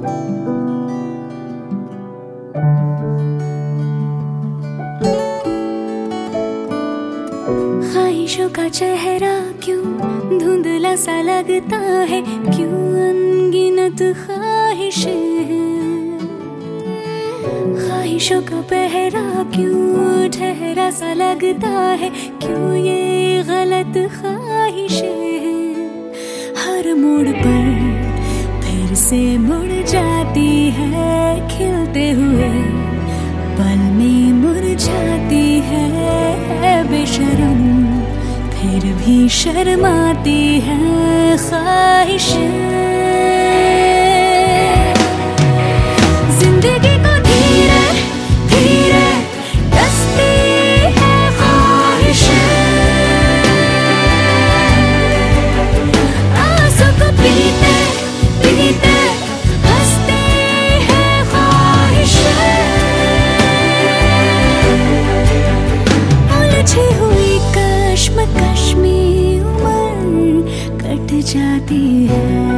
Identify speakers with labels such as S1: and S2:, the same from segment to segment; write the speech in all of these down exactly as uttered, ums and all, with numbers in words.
S1: ख्वाहिशों का चेहरा क्यों धुंधला सा लगता है, क्यों अनगिनत ख्वाहिशें हैं। ख्वाहिशों का पहरा क्यों ठहरा सा लगता है, क्यों ये गलत ख्वाहिशें हैं। हर मोड़ पर फिर से मुड़ जाती है, खिलते हुए पल में मुरझाती है। बेशरम फिर भी शर्माती है ख्वाहिशें। जिंदगी को धीरे धीरे डसती है ख्वाहिशें। आंसू को पीते पीते हंसती है ख्वाहिशें। उलझी हुई कश्मकश में उम्र कट जाती है।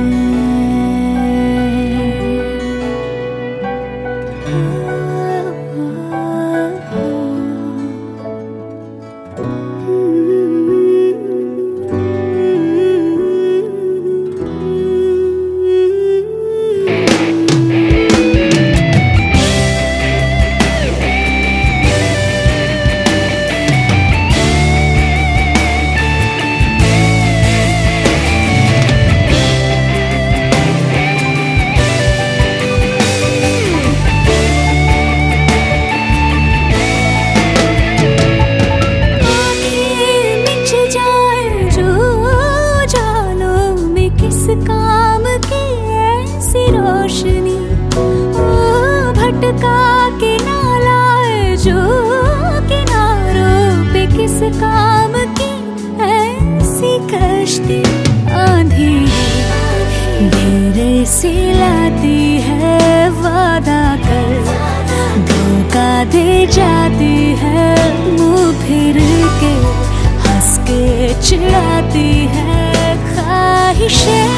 S1: काम की ऐसी रोशनी ओ भटका के ना लाए जो किनारों पे। किस काम की ऐसी कश्ती आंधी घेरे से लाती है, वादा कर धोखा दे जाती है। मुंह फिर के हंस के चिढ़ाती है ख्वाहिशें।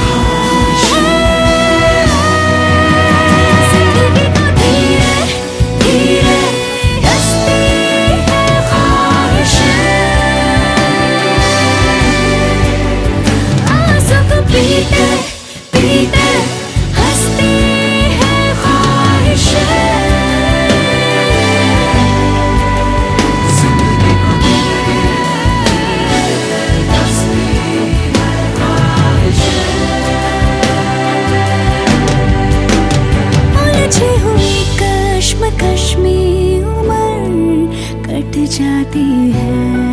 S1: जिंदगी को धीरे धीरे डसती है ख्वाहिशें। आंसू को पीते पीते हंसती है ख्वाहिशें। कश्मी उम्र कट जाती है।